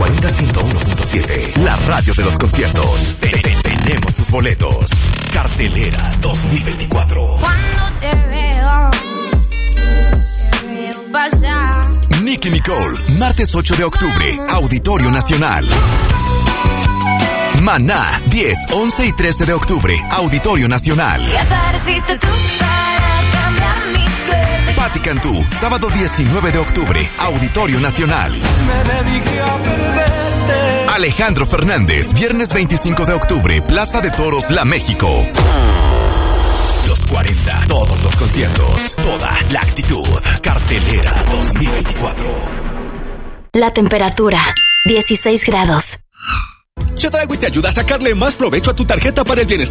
40 101.7, la radio de los conciertos. Tenemos tus boletos. Cartelera 2024. Cuando te veo pasar. Nicki Nicole, martes 8 de octubre, Auditorio Nacional. Maná, 10, 11 y 13 de octubre, Auditorio Nacional. Y apareciste tú para cambiar mi suerte. Patti Cantú, sábado 19 de octubre, Auditorio Nacional. Me dediqué a perderte. Alejandro Fernández, viernes 25 de octubre, Plaza de Toros, La México. Los 40, todos los conciertos, toda la actitud. Cartelera 2024. La temperatura, 16 grados. Chedraui te ayuda a sacarle más provecho a tu tarjeta para el bienestar